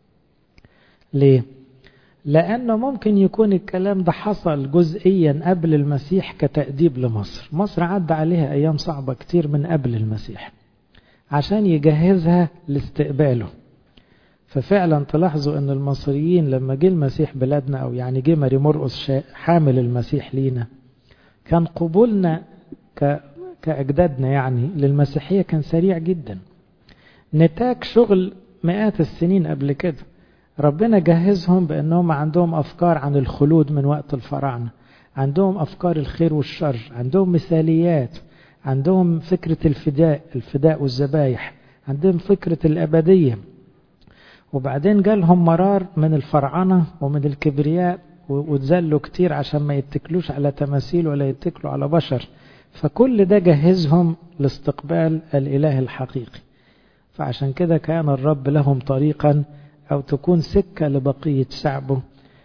ليه؟ لأنه ممكن يكون الكلام ده حصل جزئيا قبل المسيح كتأديب لمصر. مصر عدى عليها أيام صعبة كتير من قبل المسيح عشان يجهزها لاستقباله. ففعلا تلاحظوا أن المصريين لما جه المسيح بلادنا، أو يعني جه ماري مرقس حامل المسيح لينا، كان قبولنا كأجدادنا يعني للمسيحية كان سريع جدا، نتاج شغل مئات السنين قبل كده. ربنا جهزهم بأنهم عندهم أفكار عن الخلود من وقت الفراعنة، عندهم أفكار الخير والشر، عندهم مثاليات، عندهم فكرة الفداء الفداء والذبايح، عندهم فكرة الأبدية. وبعدين جالهم مرار من الفراعنة ومن الكبرياء وتزلوا كتير عشان ما يتكلوش على تماثيل ولا يتكلوا على بشر. فكل ده جهزهم لاستقبال الإله الحقيقي. فعشان كده كان الرب لهم طريقا أو تكون سكة لبقية شعبه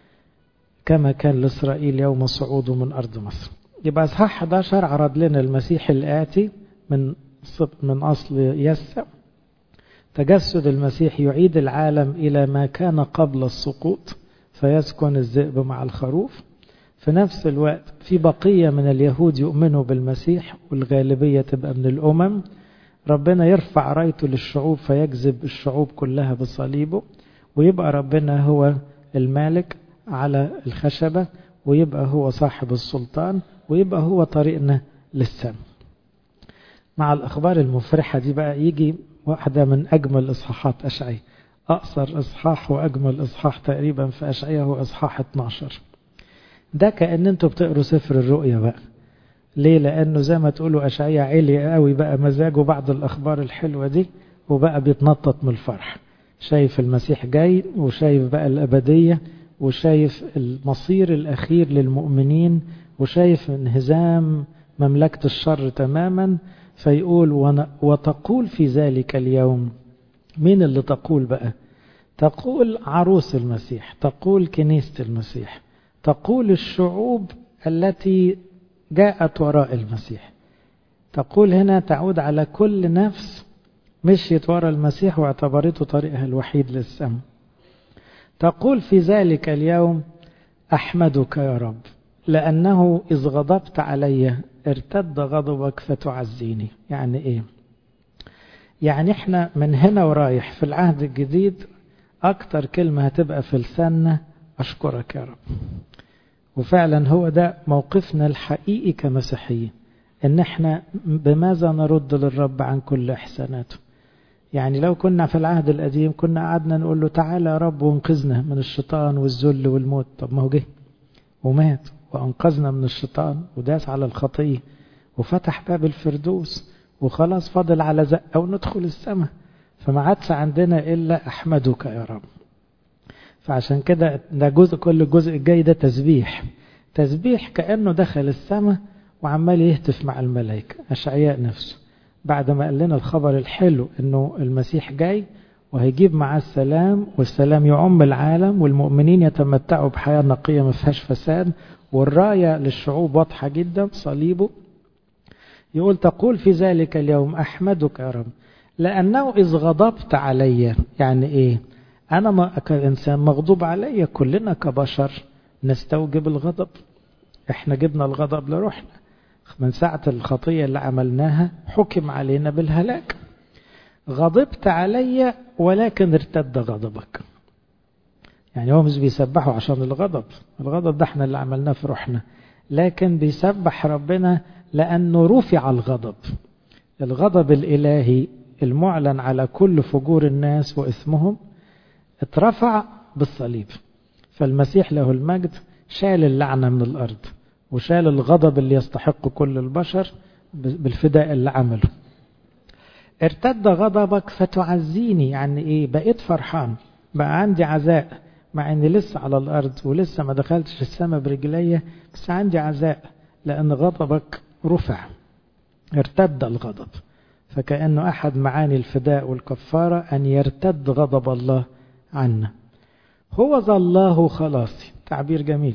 كما كان لإسرائيل يوم صعوده من أرض مصر. يبقى إصحاح أحد عشر عرض لنا المسيح الآتي من من أصل يسع. تجسد المسيح يعيد العالم إلى ما كان قبل السقوط، فيسكن الذئب مع الخروف. في نفس الوقت في بقية من اليهود يؤمنوا بالمسيح والغالبية تبقى من الأمم. ربنا يرفع رايته للشعوب فيجذب الشعوب كلها بصليبه، ويبقى ربنا هو المالك على الخشبة، ويبقى هو صاحب السلطان، ويبقى هو طريقنا للسماء. مع الأخبار المفرحة دي بقى يجي واحدة من أجمل إصحاحات أشعياء. أقصر إصحاح وأجمل إصحاح تقريبا في أشعياء هو إصحاح اتناشر. ده كأن انتوا بتقروا سفر الرؤيا بقى. ليه؟ لأنه زي ما تقولوا أشعياء عالي قوي بقى مزاجه بعض الأخبار الحلوة دي، وبقى بيتنطط من الفرح، شايف المسيح جاي، وشايف بقى الأبدية، وشايف المصير الأخير للمؤمنين، وشايف انهزام مملكة الشر تماما. فيقول وتقول في ذلك اليوم. مين اللي تقول بقى؟ تقول عروس المسيح، تقول كنيسة المسيح، تقول الشعوب التي جاءت وراء المسيح. تقول هنا تعود على كل نفس مشيت وراء المسيح واعتبرته طريقها الوحيد للسماء. تقول في ذلك اليوم أحمدك يا رب لأنه إذ غضبت علي ارتد غضبك فتعزيني. يعني إيه؟ يعني إحنا من هنا ورايح في العهد الجديد أكتر كلمة هتبقى في لساننا أشكرك يا رب. وفعلا هو ده موقفنا الحقيقي كمسيحيين، إن إحنا بماذا نرد للرب عن كل إحساناته. يعني لو كنا في العهد القديم كنا قعدنا نقول له تعالى يا رب وانقذنا من الشيطان والذل والموت. طب ما هو جه ومات وانقذنا من الشيطان وداس على الخطية وفتح باب الفردوس، وخلاص فاضل على زقة وندخل السماء. فما عادش عندنا إلا أحمدك يا رب. فعشان كده ده جزء، كل الجزء الجاي ده تسبيح. تسبيح كأنه دخل السماء وعمال يهتف مع الملائكة. أشعياء نفسه بعد ما قال لنا الخبر الحلو إنه المسيح جاي وهيجيب معاه السلام، والسلام يعم العالم، والمؤمنين يتمتعوا بحياة نقية ما فيهاش فساد، والراية للشعوب واضحة جدا صليبه. يقول تقول في ذلك اليوم أحمدك يا رب لأنه إذ غضبت علي. يعني إيه؟ أنا ما كإنسان مغضوب علي، كلنا كبشر نستوجب الغضب. إحنا جبنا الغضب لروحنا من ساعة الخطية اللي عملناها، حكم علينا بالهلاك. غضبت علي ولكن ارتد غضبك. يعني هو مش بيسبحوا عشان الغضب، الغضب ده احنا اللي عملناه في روحنا، لكن بيسبح ربنا لأنه رفع الغضب. الغضب الإلهي المعلن على كل فجور الناس وإثمهم اترفع بالصليب. فالمسيح له المجد شال اللعنة من الأرض، وشال الغضب اللي يستحق كل البشر بالفداء اللي عمله. ارتد غضبك فتعزيني. يعني ايه؟ بقيت فرحان، بقى عندي عزاء مع اني لسه على الأرض ولسه ما دخلتش السماء برجلية، بس عندي عزاء لأن غضبك رفع. ارتد الغضب، فكأنه أحد معاني الفداء والكفارة أن يرتد غضب الله عنا. هو ظله خلاصي، تعبير جميل.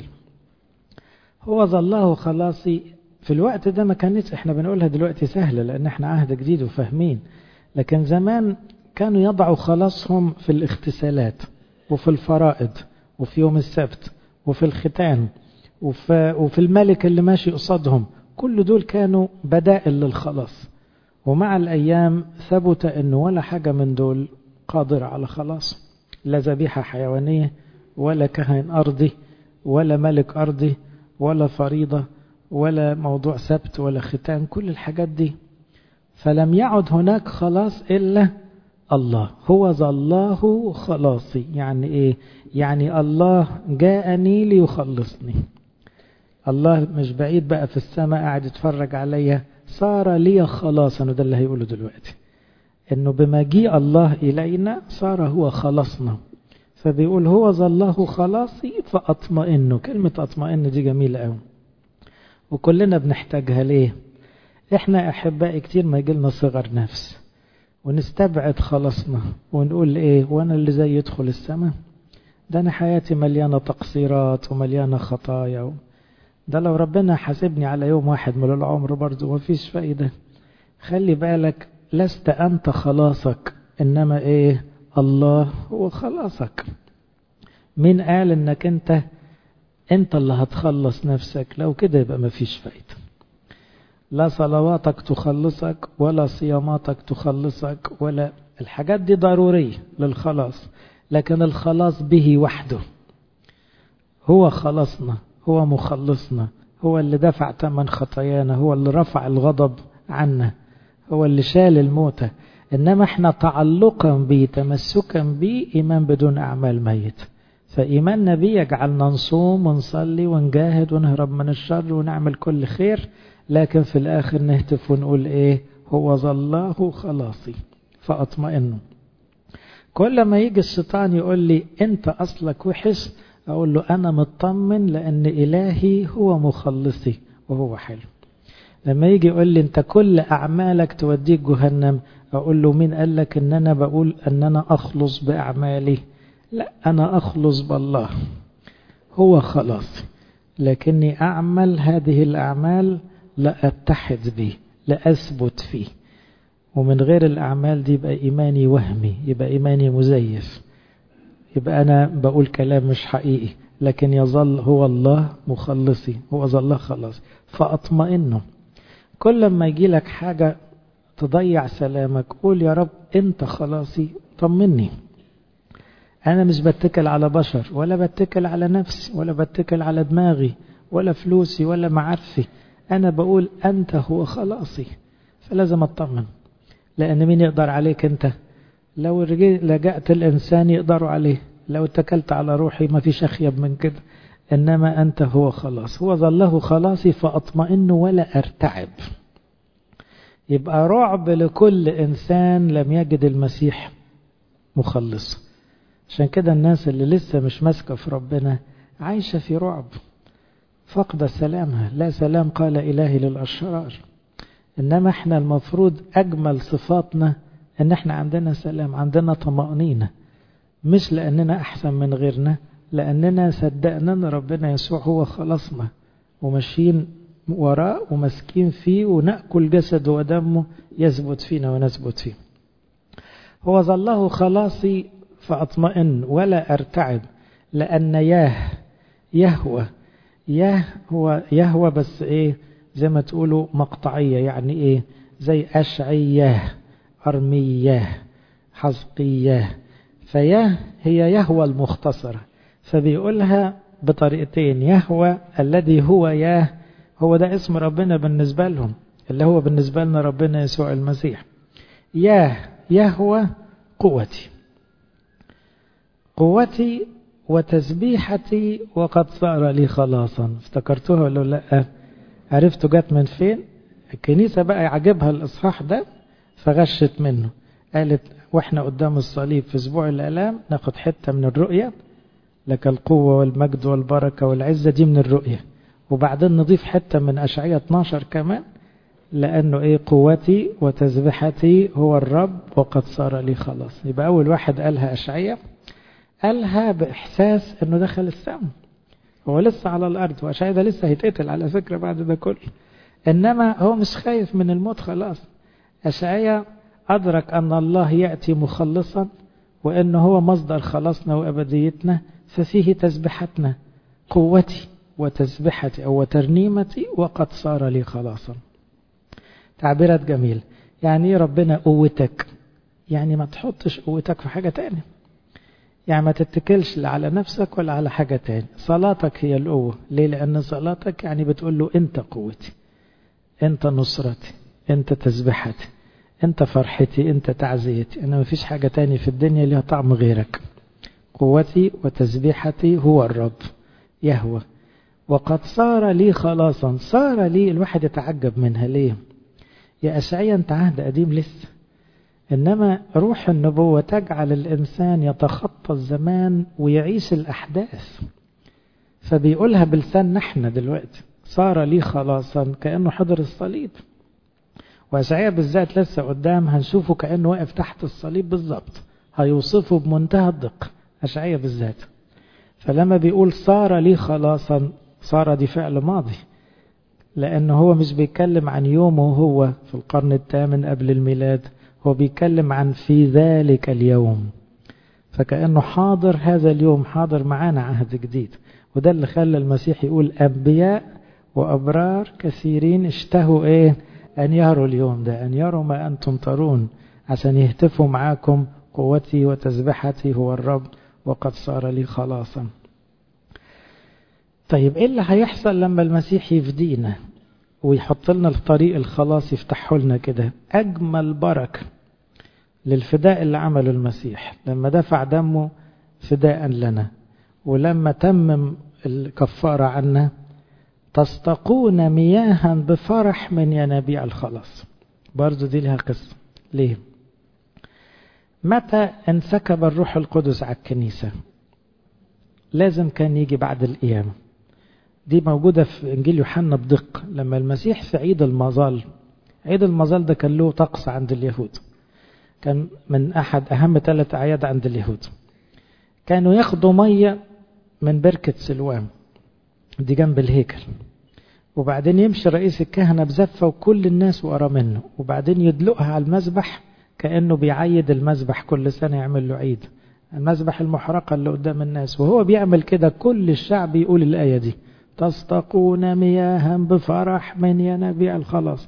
هو ظله خلاصي. في الوقت ده ما كانتش، احنا بنقولها دلوقتي سهلة لأن احنا عهد جديد وفاهمين، لكن زمان كانوا يضعوا خلاصهم في الاغتسالات وفي الفرائض وفي يوم السبت وفي الختان وفي, وفي الملك اللي ماشي قصادهم. كل دول كانوا بدائل للخلاص، ومع الأيام ثبت أن ولا حاجة من دول قادر على خلاص. لا ذبيحة حيوانية ولا كهن أرضي ولا ملك أرضي ولا فريضة ولا موضوع سبت ولا ختان، كل الحاجات دي. فلم يعد هناك خلاص إلا الله. هو ذا الله خلاصي. يعني إيه؟ يعني الله جاءني ليخلصني. الله مش بعيد بقى في السماء قاعد يتفرج عليا، صار لي خلاصا. وده اللي هيقوله دلوقتي، إنه بمجيء الله إلينا صار هو خلاصنا. فبيقول هو ذا الله خلاصي فأطمئن. كلمة أطمئن دي جميلة قوي وكلنا بنحتاجها. ليه؟ احنا أحبائي كتير ما يجيلنا صغر نفس ونستبعد خلاصنا ونقول ايه، وانا اللي زي يدخل السماء؟ ده انا حياتي مليانة تقصيرات ومليانة خطايا. ده لو ربنا حاسبني على يوم واحد من العمر برضو ما فيش فايدة. خلي بالك، لست أنت خلاصك، إنما إيه؟ الله هو خلاصك. مين قال إنك أنت أنت اللي هتخلص نفسك؟ لو كده يبقى ما فيش فايدة. لا صلواتك تخلصك ولا صياماتك تخلصك، ولا الحاجات دي ضرورية للخلاص، لكن الخلاص به وحده. هو خلصنا، هو مخلصنا، هو اللي دفع ثمن خطايانا، هو اللي رفع الغضب عنا، هو اللي شال الموتة. إنما احنا تعلقا به تمسكا به إيمان بدون أعمال ميت. فإيماننا به يجعلنا نصوم ونصلي ونجاهد ونهرب من الشر ونعمل كل خير، لكن في الآخر نهتف ونقول إيه؟ هو ظله خلاصي فأطمئنه. كل ما يجي الشيطان يقول لي أنت أصلك وحش، أقول له أنا مطمن لأن إلهي هو مخلصي وهو حلو. لما يجي يقول لي أنت كل أعمالك توديك جهنم، أقول له مين قال لك أن أنا بقول أن أنا أخلص بأعمالي؟ لا، أنا أخلص بالله هو خلاصي، لكني أعمل هذه الأعمال لا أتحد به، لا أثبت فيه. ومن غير الأعمال دي يبقى إيماني وهمي، يبقى إيماني مزيف، يبقى أنا بقول كلام مش حقيقي. لكن يظل هو الله مخلصي، هو ظل خلاص فأطمئنه. كل ما يجي لك حاجة تضيع سلامك، قول يا رب أنت خلاصي طمني. أنا مش بتكل على بشر، ولا بتكل على نفسي، ولا بتكل على دماغي، ولا فلوسي، ولا معارفي. أنا بقول أنت هو خلاصي، فلازم أطمن. لأن مين يقدر عليك أنت؟ لو لجأت الإنسان يقدروا عليه، لو اتكلت على روحي ما فيش أخيب من كده. إنما أنت هو خلاص، هو ظله خلاصي فأطمئن ولا أرتعب. يبقى رعب لكل إنسان لم يجد المسيح مخلص. عشان كده الناس اللي لسه مش ماسكة في ربنا عايشة في رعب، فقد سلامها. لا سلام قال إلهي للأشرار. إنما احنا المفروض أجمل صفاتنا إن احنا عندنا سلام، عندنا طمأنينة، مش لأننا أحسن من غيرنا، لأننا صدقنا أن ربنا يسوع هو خلصنا وماشيين وراء ومسكين فيه ونأكل جسد ودمه يثبت فينا ونثبت فيه. هو ظله خلاصي فأطمئن ولا أرتعب، لأن ياه يهوى ياه هو يهوى، بس إيه زي ما تقولوا مقطعية، يعني إيه؟ زي أشعياه، أرمياه، حزقياه. فياه هي يهوى المختصرة، فبيقولها بطريقتين. يهوى الذي هو ياه، هو ده اسم ربنا بالنسبة لهم، اللي هو بالنسبة لنا ربنا يسوع المسيح. ياه يهوى قوتي، قوتي وتسبيحتي وقد صار لي خلاصا. افتكرتوها ولا لا؟ عرفتوا جت من فين؟ الكنيسة بقى يعجبها الإصحاح ده فغشت منه، قالت واحنا قدام الصليب في اسبوع الآلام ناخد حتة من الرؤية، لك القوة والمجد والبركة والعزة، دي من الرؤية، وبعدين نضيف حتة من أشعية اتناشر كمان، لأنه إيه؟ قوتي وتسبيحتي هو الرب وقد صار لي خلاص. يبقى أول واحد قالها أشعية، قالها بإحساس أنه دخل السماء، هو لسه على الأرض، وأشعية ده لسه هيتقتل على فكرة بعد ده كله، إنما هو مش خايف من الموت خلاص. أشعية أدرك أن الله يأتي مخلصا، وأنه هو مصدر خلاصنا وأبديتنا، ففيه تسبحتنا، قوتي وتسبحتي أو ترنيمتي وقد صار لي خلاصا. تعبيرات جميل. يعني ربنا قوتك، يعني ما تحطش قوتك في حاجة تانية، يعني ما تتكلش لا على نفسك ولا على حاجة تانية. صلاتك هي القوة. ليه؟ لأن صلاتك يعني بتقول له أنت قوتي، أنت نصرتي، أنت تسبحتي، أنت فرحتي، أنت تعزيتي. أنا ما فيش حاجة تانية في الدنيا لها طعم غيرك. قوتي وتسبيحتي هو الرب يهوى وقد صار لي خلاصا. صار لي، الواحد يتعجب منها. ليه؟ يا أشعيا أنت عهد قديم لسه، إنما روح النبوة تجعل الإنسان يتخطى الزمان ويعيش الأحداث، فبيقولها بلسان نحن دلوقتي. صار لي خلاصا كأنه حضر الصليب. وأشعيا بالذات لسه قدام هنشوفه كأنه واقف تحت الصليب بالضبط، هيوصفه بمنتهى الدقة أشعيا بالذات. فلما بيقول صار لي خلاصا، صار دي فعل ماضي، لأنه هو مش بيتكلم عن يومه هو في القرن الثامن قبل الميلاد، هو بيتكلم عن في ذلك اليوم، فكأنه حاضر هذا اليوم، حاضر معانا عهد جديد. وده اللي خلى المسيح يقول أنبياء وأبرار كثيرين اشتهوا إيه؟ أن يروا اليوم ده، أن يروا ما أنتم ترون، عشان يهتفوا معاكم قوتي وتسبحتي هو الرب وقد صار لي خلاصا. طيب إيه اللي هيحصل لما المسيح يفدينا ويحط لنا الطريق الخلاص، يفتحه لنا كده؟ أجمل بركة للفداء اللي عمله المسيح لما دفع دمه فداء لنا، ولما تمم الكفارة عنا تستقون مياها بفرح من ينابيع الخلاص. برضو دي لها قصة. ليه؟ متى انسكب الروح القدس على الكنيسة؟ لازم كان يجي بعد القيامة. دي موجودة في إنجيل يوحنا بدقة. لما المسيح في عيد المظال، عيد المظال ده كان له طقس عند اليهود، كان من أحد أهم ثلاث أعياد عند اليهود. كانوا ياخدوا مية من بركة سلوام دي جنب الهيكل، وبعدين يمشي رئيس الكهنة بزفة وكل الناس ورا منه، وبعدين يدلقها على المذبح كأنه بيعيد المذبح، كل سنة يعمل له عيد، المذبح المحرقة اللي قدام الناس. وهو بيعمل كده كل الشعب يقول الآية دي: تستقون مياها بفرح من ينابيع الخلاص.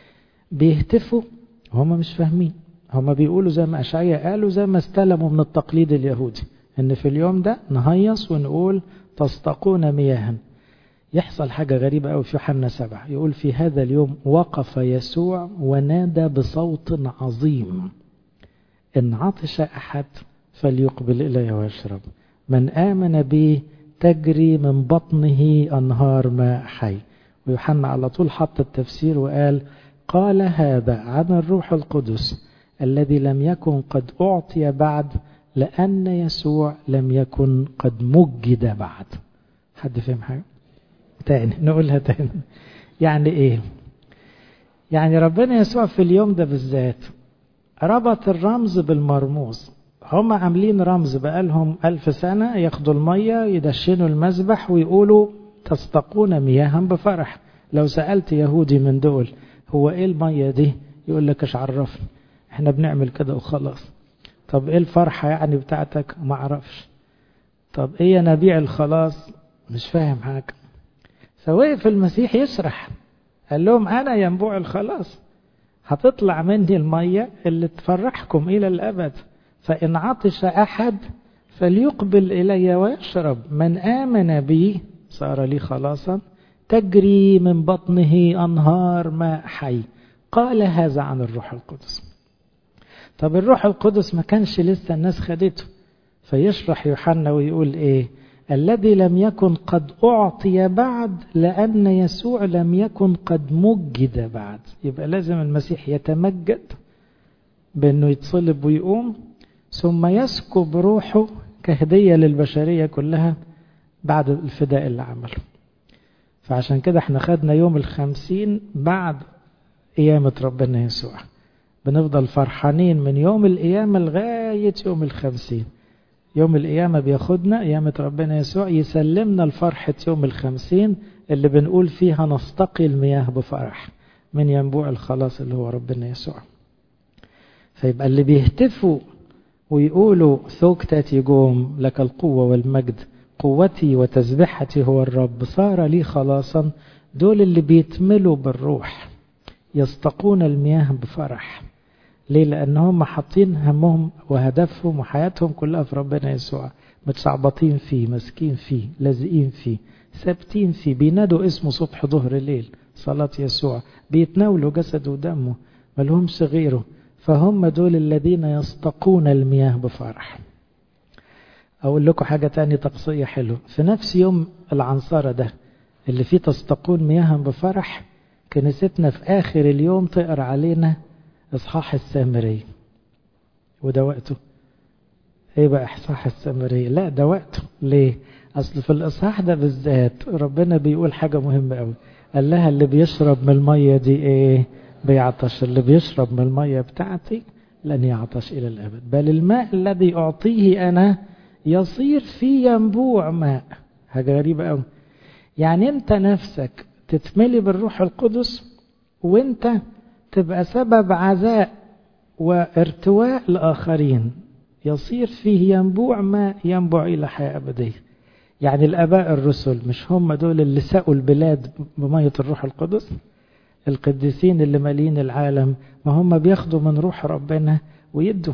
بيهتفوا هم مش فاهمين، هم بيقولوا زي ما أشعياء قالوا، زي ما استلموا من التقليد اليهودي، إن في اليوم ده نهيص ونقول تستقون مياها. يحصل حاجة غريبة أوي في يوحنا سبعة، يقول: في هذا اليوم وقف يسوع ونادى بصوت عظيم: إن عطش أحد فليقبل إلي ويشرب، من آمن بي تجري من بطنه أنهار ماء حي. ويوحنا على طول حط التفسير وقال: قال هذا عن الروح القدس الذي لم يكن قد أعطي بعد، لأن يسوع لم يكن قد مجد بعد. حد فهم حاجة؟ تاني نقولها تاني. يعني ايه؟ يعني ربنا يسوع في اليوم ده بالذات ربط الرمز بالمرموز. هم عاملين رمز بقالهم ألف سنة، ياخدوا المية يدشنوا المذبح ويقولوا تستقون مياها بفرح. لو سألت يهودي من دول هو ايه المية دي، يقول لك ايش عرفني، احنا بنعمل كده وخلاص. طب ايه الفرحة يعني بتاعتك؟ ما اعرفش. طب ايه ينابيع الخلاص؟ مش فاهم حاجة. فوقف المسيح يشرح، قال لهم: أنا ينبوع الخلاص، هتطلع مني المية اللي تفرحكم إلى الأبد. فإن عطش أحد فليقبل إلي ويشرب، من آمن بي صار لي خلاصا، تجري من بطنه أنهار ماء حي. قال هذا عن الروح القدس. طب الروح القدس ما كانش لسه الناس خدته، فيشرح يوحنا ويقول إيه؟ الذي لم يكن قد أعطي بعد، لأن يسوع لم يكن قد مجد بعد. يبقى لازم المسيح يتمجد بأنه يتصلب ويقوم، ثم يسكب روحه كهدية للبشرية كلها بعد الفداء اللي عمله. فعشان كده احنا خدنا يوم الخمسين بعد قيامة ربنا يسوع، بنفضل فرحانين من يوم القيامة لغاية يوم الخمسين. يوم القيامة بياخدنا، قيامة ربنا يسوع يسلمنا الفرحة يوم الخمسين اللي بنقول فيها نستقي المياه بفرح من ينبوع الخلاص اللي هو ربنا يسوع. فيبقى اللي بيهتفوا ويقولوا ثوكتاتي جوم لك القوة والمجد، قوتي وتسبحتي هو الرب صار لي خلاصا، دول اللي بيتملوا بالروح يستقون المياه بفرح. ليه؟ لأنهم حاطين همهم وهدفهم وحياتهم كلها في ربنا يسوع، متشعبطين فيه، مسكين فيه، لازقين فيه، ثابتين فيه، بينادوا اسمه صبح ظهر ليل، صلاة يسوع، بيتناولوا جسده ودمه، ملهمش غيره. فهم دول الذين يستقون المياه بفرح. أقول لكم حاجة تانية طقسية حلوة. في نفس يوم العنصرة ده اللي فيه تستقون مياه بفرح، كنيستنا في آخر اليوم تقرأ علينا إصحاح السامري. وده وقته. ايه بقى إصحاح السامري؟ لا ده وقته. ليه؟ أصل في الإصحاح ده بالذات ربنا بيقول حاجة مهمة قوي. قال لها: اللي بيشرب من المية دي ايه؟ بيعطش. اللي بيشرب من المية بتاعتي لن يعطش إلى الأبد، بل الماء الذي أعطيه أنا يصير في ينبوع ماء. حاجة غريبة قوي. يعني انت نفسك تتملي بالروح القدس، وانت تبقى سبب عزاء وارتواء لآخرين، يصير فيه ينبوع ماء ينبع إلى حياة أبدية. يعني الآباء الرسل مش هم دول اللي سقوا البلاد بمية الروح القدس؟ القديسين اللي مالين العالم، ما هم بياخدوا من روح ربنا ويدوا.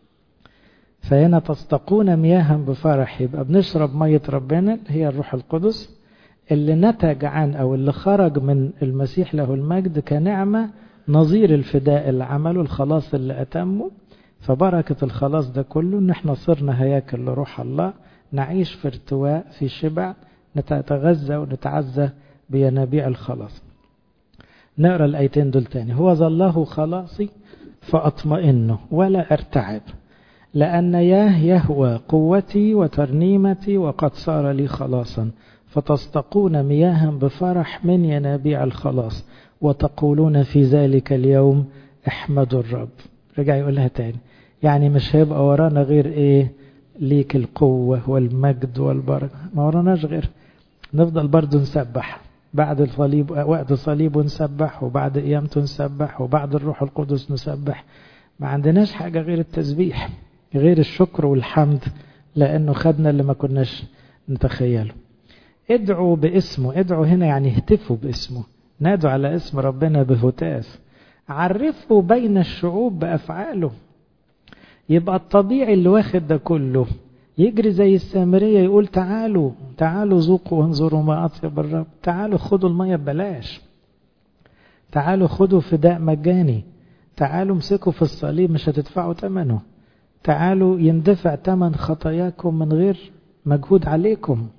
فهنا تستقون مياها بفرح، يبقى بنشرب مية ربنا هي الروح القدس اللي نتج عن أو اللي خرج من المسيح له المجد كنعمة، نظير الفداء اللي عمله، الخلاص اللي أتمه، فبركة الخلاص ده كله ان احنا صرنا هياكل لروح الله، نعيش في ارتواء في شبع، نتغذى ونتعزى بينابيع الخلاص. نقرأ الآيتين دول تاني. هو ظله خلاصي فأطمئنه ولا ارتعب، لأن ياه يهوى قوتي وترنيمتي وقد صار لي خلاصا، فتستقون مياها بفرح من ينابيع الخلاص، وتقولون في ذلك اليوم احمدوا الرب. رجع يقولها تاني، يعني مش هيبقى ورانا غير ايه؟ ليك القوة والمجد والبركة، ما وراناش غير نفضل برضو نسبح بعد الصليب، وقت الصليب نسبح، وبعد قيامته نسبح، وبعد الروح القدس نسبح. ما عندناش حاجة غير التسبيح، غير الشكر والحمد، لأنه خدنا اللي ما كناش نتخيله. ادعوا باسمه، ادعوا هنا يعني اهتفوا باسمه، نادوا على اسم ربنا بهتاف. عرفوا بين الشعوب بأفعاله. يبقى الطبيعي اللي واخد ده كله يجري زي السامرية يقول تعالوا تعالوا ذوقوا وانظروا ما أطيب الرب، تعالوا خدوا المية ببلاش، تعالوا خدوا فداء مجاني، تعالوا امسكوا في الصليب مش هتدفعوا ثمنه، تعالوا يندفع ثمن خطاياكم من غير مجهود عليكم.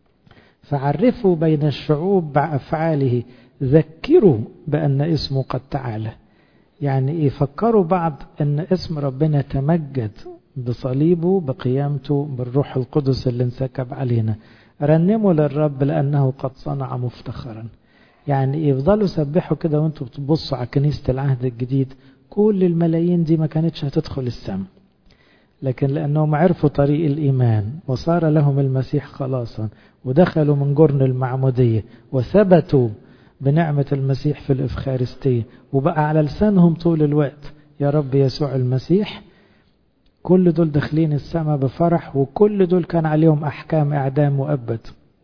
فعرفوا بين الشعوب بأفعاله، ذكروا بأن اسمه قد تعالى. يعني يفكروا بعض أن اسم ربنا تمجد بصليبه بقيامته بالروح القدس اللي انسكب علينا. رنموا للرب لأنه قد صنع مفتخرا. يعني يفضلوا سبحوا كده وانتوا بتبصوا على كنيسة العهد الجديد، كل الملايين دي ما كانتش هتدخل السماء، لكن لأنهم عرفوا طريق الإيمان وصار لهم المسيح خلاصا، ودخلوا من جرن المعمودية وثبتوا بنعمة المسيح في الإفخارستية، وبقى على لسانهم طول الوقت يا رب يسوع المسيح. كل دول داخلين السماء بفرح، وكل دول كان عليهم أحكام إعدام مؤبد،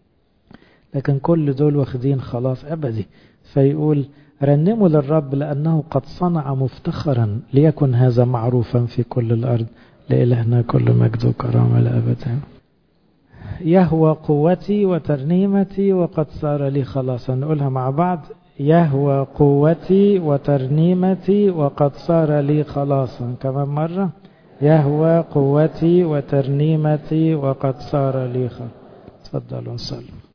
لكن كل دول واخدين خلاص أبدي. فيقول رنموا للرب لأنه قد صنع مفتخرا، ليكن هذا معروفا في كل الأرض، لإلهنا كل مجد وكرامة لأبد. يهوى قوتي وترنيمتي وقد صار لي خلاصا. نقولها مع بعض. يهوى قوتي وترنيمتي وقد صار لي خلاصا. كمان مرة. يهوى قوتي وترنيمتي وقد صار لي خلاصا. تفضلوا نصلي.